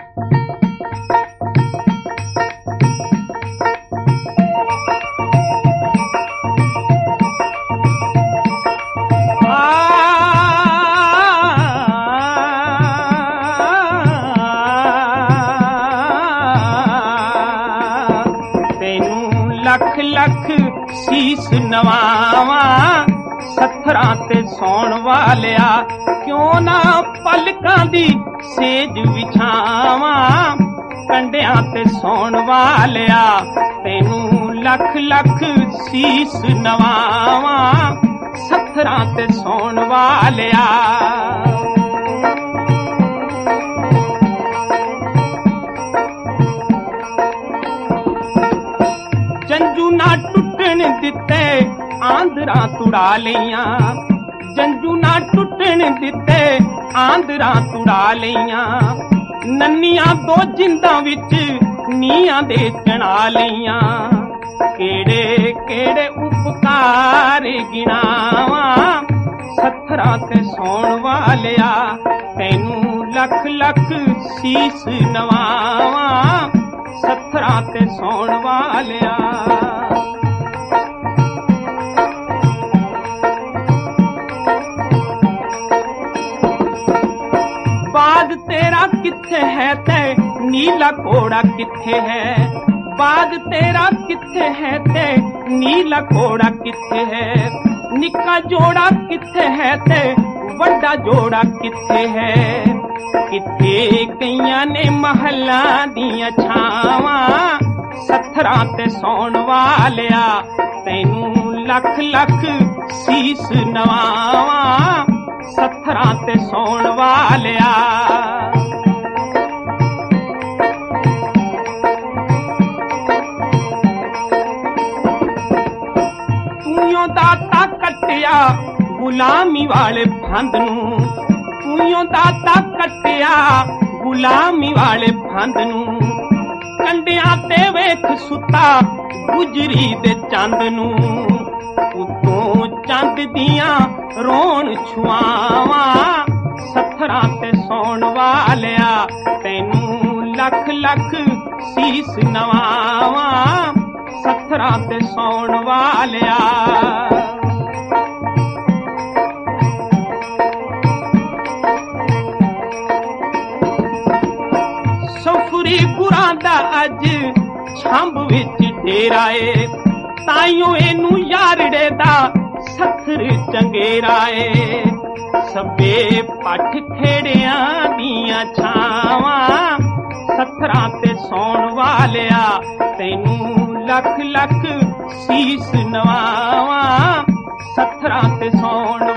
लख लख सीस नवावा सत्थरां ते सौण वालिया, क्यों ना पलकां दी सेज विछावा कंडियां ते सौण वालिया। तैनू लख लख सीस नवावा सत्थरां ते सौण वालिया। जंजू ना टुटण दिते आंदरा तुड़ा लिया, जंजू ना टुटण दिते आंदरा तुड़ा लिया। नन्नियां दो जिंदा विच नीआं दे चढ़ा लिया, केड़े केड़े उपकार गिनावा सत्थरां ते सौण वालिया। तैनू लख लख सीस नवावा सत्थरां ते सौण वालिया। बाज तेरा किथे है ते नीला घोड़ा किथे है, बाज तेरा किथे है ते नीला घोड़ा किथे है। निक्का जोड़ा किथे है ते वड्डा जोड़ा किथे है। किथे गईयां ने महलां दियां छावां सत्थरां ते सौण वालिया। तैनू लख लख सीस नवावा सत्थरां ते सौण वालिया। तूं दाता कटिया गुलामी वाले फंद नू, तूं दाता कटिया गुलामी वाले फंद नू। कंडियां ते वेख सुता गुजरी दे चंद नू, उतों चंद दियां रोण छुआवा सत्थरां ते सौण वालिया। तैनू लख लख सीस नवावा सत्थरां ते सौण वालिया। सफरी गुरां दा अज छंब विच डेरा ए, ताइयों एनू यारड़े दा सत्थर चंगेरा ए। सभे पठ खेड़ियां दियां छावां सत्थरां ते सौण वालिया। तैनू लख लख सीस नवावा सत्थरां ते सौण